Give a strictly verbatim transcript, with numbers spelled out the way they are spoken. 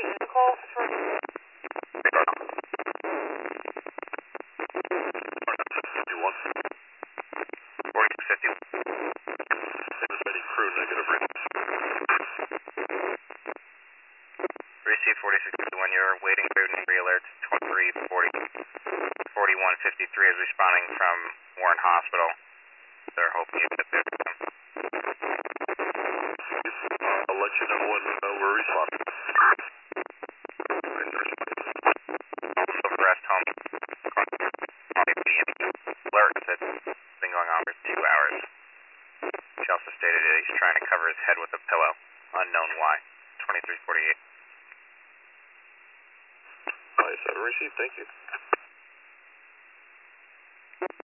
taking the call for... fifty-one. forty-six fifty-one. Anybody crew negative rates. Receive forty-six fifty-one, you're waiting for neighbor alerts twenty-three forty, forty-one fifty-three is responding from Warren Hospital. They're hoping you get there. I'll let you know when uh, we're responding. Rest home. Alert said it's been going on for two hours. She also stated that he's trying to cover his head with a pillow. Unknown why. twenty-three forty-eight. I said receive, thank you.